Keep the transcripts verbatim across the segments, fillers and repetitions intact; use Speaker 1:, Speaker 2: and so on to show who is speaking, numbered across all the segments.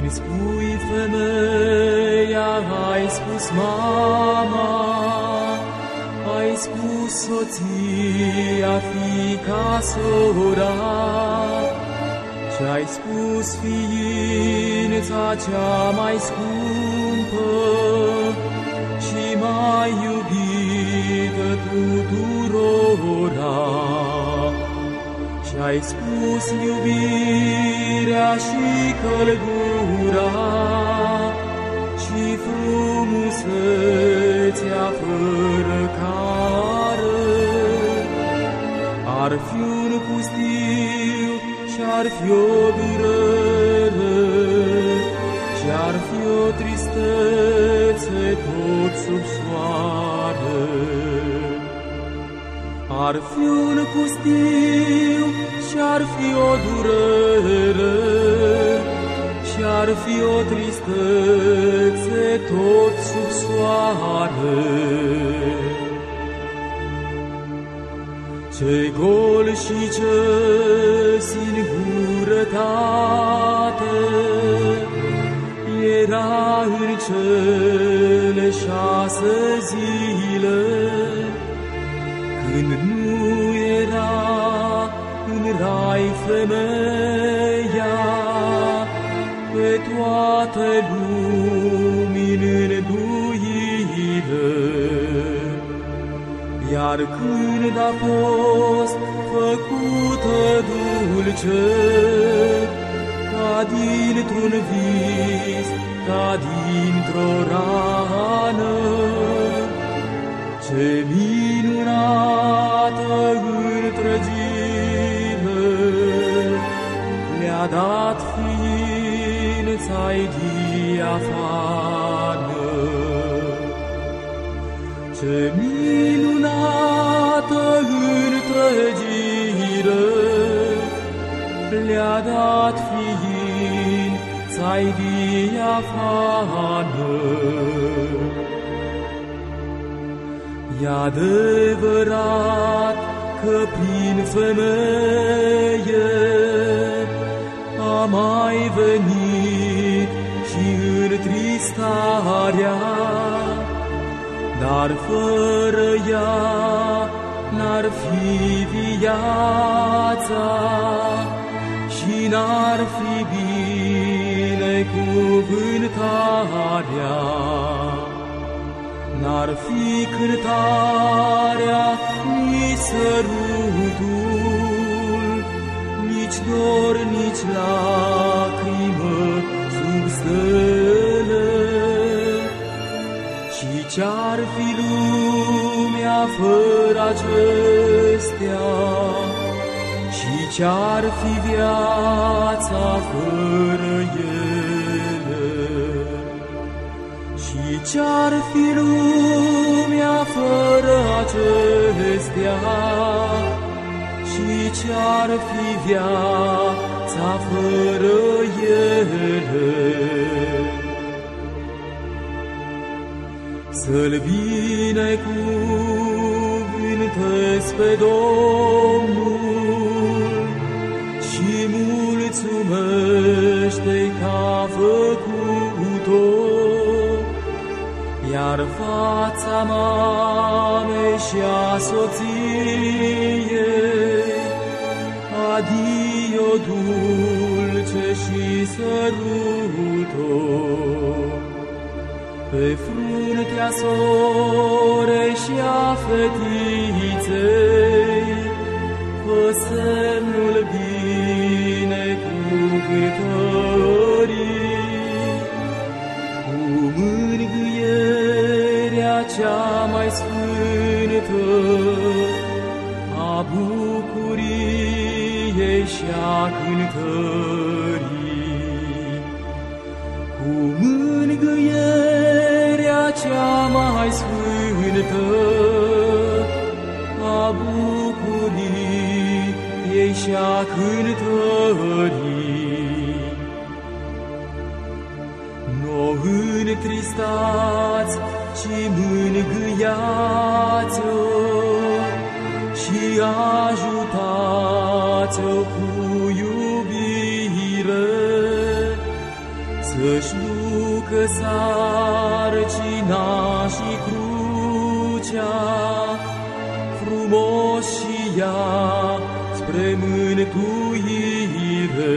Speaker 1: spui femeia, ai spus mama, ai spus soția, fiica, sora, și-ai spus ființa cea mai scumpă și mai iubită tuturora. Și-ai spus iubirea și căldura și frumusețea fără care. Ar fi un pustiu și-ar fi o durere și-ar fi o tristețe tot sub soare. Ar fi un pustiu și-ar fi o durere și-ar fi o tristețe tot sub soare. Ce gol și ce singurătate era în cele șase zile, când nu era în rai femeia, pe toate lumini înduile. Iar când a fost făcută dulce, ca dintr-un vis, ca dintr-o rană, ce minunată întregire le-a dat ființa-i diafană. Ce minunată întregire le-a dat ființa-i diafană. E adevărat că prin femeie a mai venit și întristarea, dar fără ea n-ar fi viața și n-ar fi binecuvântarea. N-ar fi cântarea, nici sărutul, nici dor, nici lacrimă sub stele. Și ce-ar fi lumea fără acestea? Și ce-ar fi viața fără ele? Și ce-ar fi lumea fără acestea? Și ce-ar fi viața fără ele? Să-L binecuvântez pe Domnul și mulțumește-i că a făcut-o. Iar fața mamei și a soției, adio dulce și săruto. Pe fruntea sorei și a fetiței, fă semnul binecuvântării, cu mângâierea cea mai sfântă a bucuriei și a cântării, cu mângâierea cea mai sfântă a bucuriei și a cântării. N-o întristați, ci mângâiați-o și ajutați-o cu iubire, să să-și ducă sarcina și crucea, frumos și ea spre mântuire.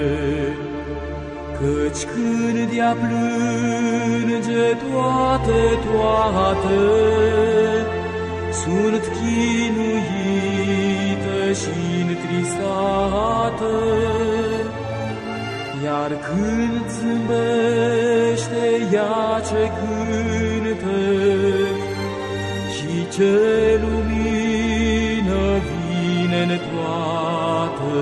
Speaker 1: Căci când ea plânge toate, toate, sunt chinuită și întristată, iar când zâmbește ea ce cântă și ce lumină vine în toată.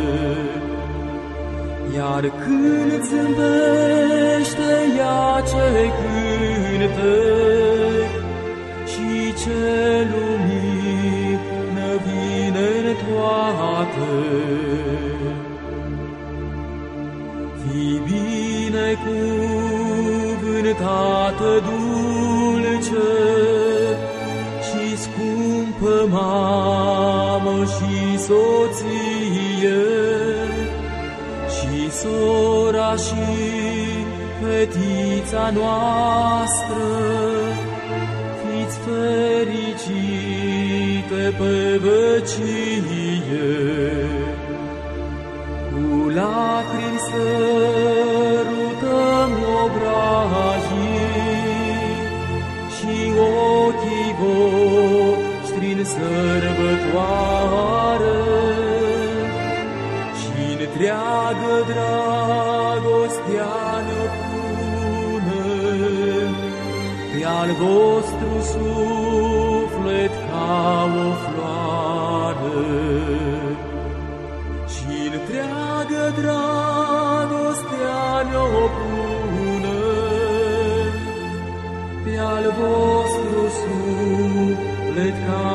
Speaker 1: Iar când zâmbește ea ce cântă și ce lumină vine în toată. Fii binecuvântată, dulce și scumpă mamă și soție, și sora și fetița noastră, fiți fericite pe vecie. Cu lacrimi sărutăm obrajii și ochii voștri în sărbătoare, și întreagă dragostea ne pune pe-al vostru suflet ca o floare. Și întreagă dragostea ne-o pune pe-al vostru suflet ca